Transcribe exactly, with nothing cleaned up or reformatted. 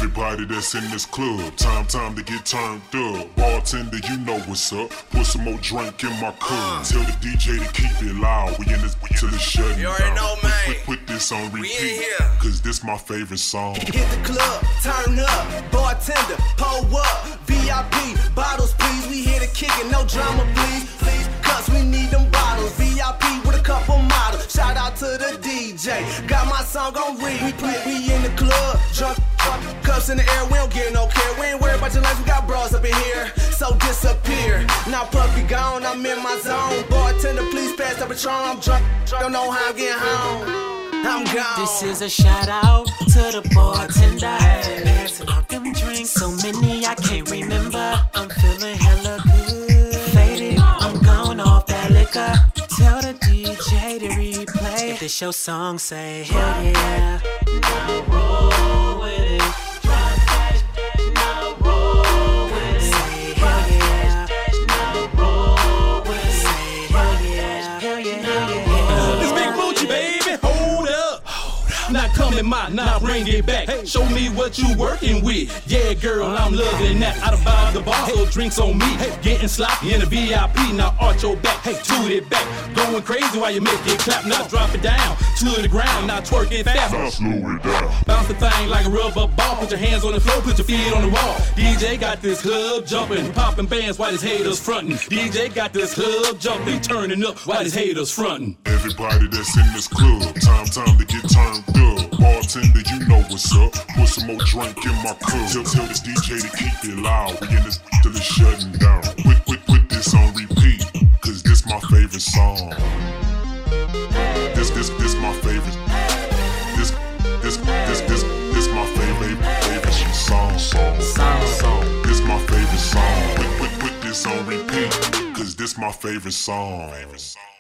Everybody that's in this club, time, time to get turned up. Bartender, you know what's up. Put some more drink in my cup. Tell the D J to keep it loud. We in this till it's shutting You already down. know, man. Put, put, put this on We in repeat, here. cause this my favorite song. Hit the club, turn up, bartender, pull up, V I P, bottles please. We here to kick it, no drama please, please. Cause we need them bottles, V I P with a couple models. Shout out to the D J, got my song on read. We play, we in the club, drunk, drunk, cups in the air. We don't get no care. We ain't worried about your life. We got bras up in here, so disappear. Now puppy gone, I'm in my zone. Bartender, please pass the Patron. I'm drunk, don't know how I'm getting home. I'm gone. This is a shout out to the bartender. Passing out them drinks, so many I can't remember. I'm feeling hella good, faded. I'm going off that liquor. Tell the D J to replay. If this your song, say hell yeah. Now roll with it. Drop that, now roll with it. Say hell yeah. Now roll with it. Say hell yeah. Hell yeah, hell yeah. This Big Moochie, baby, hold up. Now come in my, now bring it back. Show me what you working with. Yeah, girl, I'm loving that. Out about the bar, so drinks on me. Getting sloppy in the V I P. Now arch your back, hey, toot it back. Going crazy while you make it clap. Now drop it down to the ground. Now twerk it fast. Now slow it down. Bounce the thing like a rubber ball. Put your hands on the floor, put your feet on the wall. D J got this club jumping, popping bands while his haters frontin'. D J got this club jumping, turning up while his haters frontin'. Everybody that's in this club, time, time to get turned up. Bartender, you know what's up. Put some more drink in my cup. Tell, tell the D J to keep it loud. We in this till it's shutting down. Put, put, put this on repeat, cause this my favorite song. This, this, this my favorite. This, this, this, this, this my favorite, favorite song. Song, song, song. This my favorite song. Put, put, put this on repeat, cause this my favorite song. Favorite song.